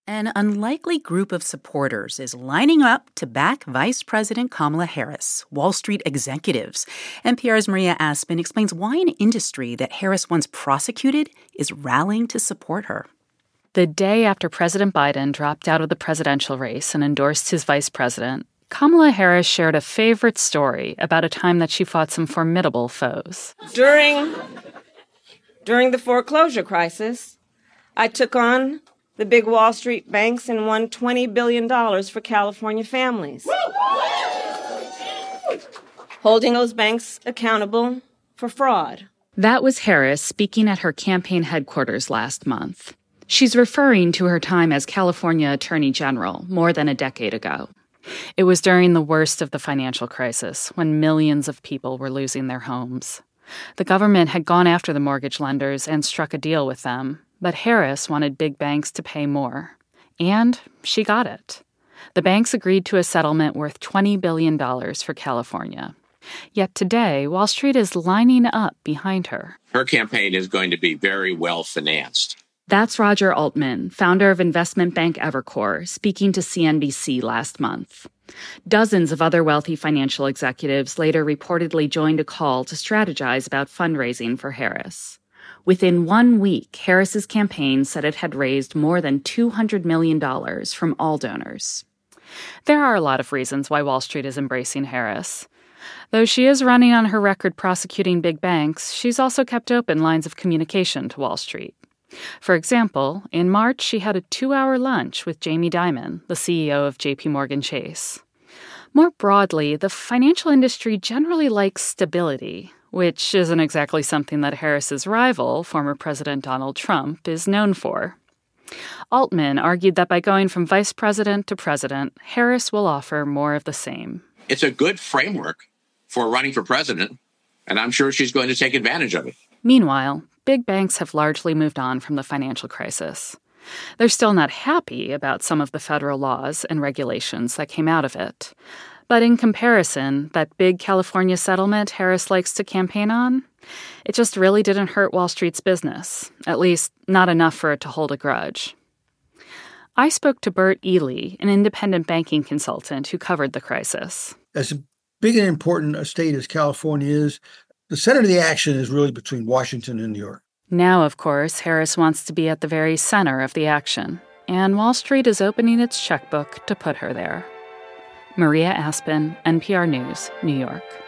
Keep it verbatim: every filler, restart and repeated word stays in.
An unlikely group of supporters is lining up to back Vice President Kamala Harris, Wall Street executives. N P R's Maria Aspen explains why an industry that Harris once prosecuted is rallying to support her. The day after President Biden dropped out of the presidential race and endorsed his vice president, Kamala Harris shared a favorite story about a time that she fought some formidable foes. During, during the foreclosure crisis, I took on the big Wall Street banks and won twenty billion dollars for California families, holding those banks accountable for fraud. That was Harris speaking at her campaign headquarters last month. She's referring to her time as California Attorney General more than a decade ago. It was during the worst of the financial crisis, when millions of people were losing their homes. The government had gone after the mortgage lenders and struck a deal with them, but Harris wanted big banks to pay more. And she got it. The banks agreed to a settlement worth twenty billion dollars for California. Yet today, Wall Street is lining up behind her. Her campaign is going to be very well financed. That's Roger Altman, founder of investment bank Evercore, speaking to C N B C last month. Dozens of other wealthy financial executives later reportedly joined a call to strategize about fundraising for Harris. Within one week, Harris's campaign said it had raised more than two hundred million dollars from all donors. There are a lot of reasons why Wall Street is embracing Harris. Though she is running on her record prosecuting big banks, she's also kept open lines of communication to Wall Street. For example, in March, she had a two-hour lunch with Jamie Dimon, the C E O of J P Morgan Chase. More broadly, the financial industry generally likes stability, which isn't exactly something that Harris's rival, former President Donald Trump, is known for. Altman argued that by going from vice president to president, Harris will offer more of the same. It's a good framework for running for president, and I'm sure she's going to take advantage of it. Meanwhile, big banks have largely moved on from the financial crisis. They're still not happy about some of the federal laws and regulations that came out of it. But in comparison, that big California settlement Harris likes to campaign on, it just really didn't hurt Wall Street's business, at least not enough for it to hold a grudge. I spoke to Bert Ely, an independent banking consultant who covered the crisis. As big and important a state as California is, the center of the action is really between Washington and New York. Now, of course, Harris wants to be at the very center of the action, and Wall Street is opening its checkbook to put her there. Maria Aspen, N P R News, New York.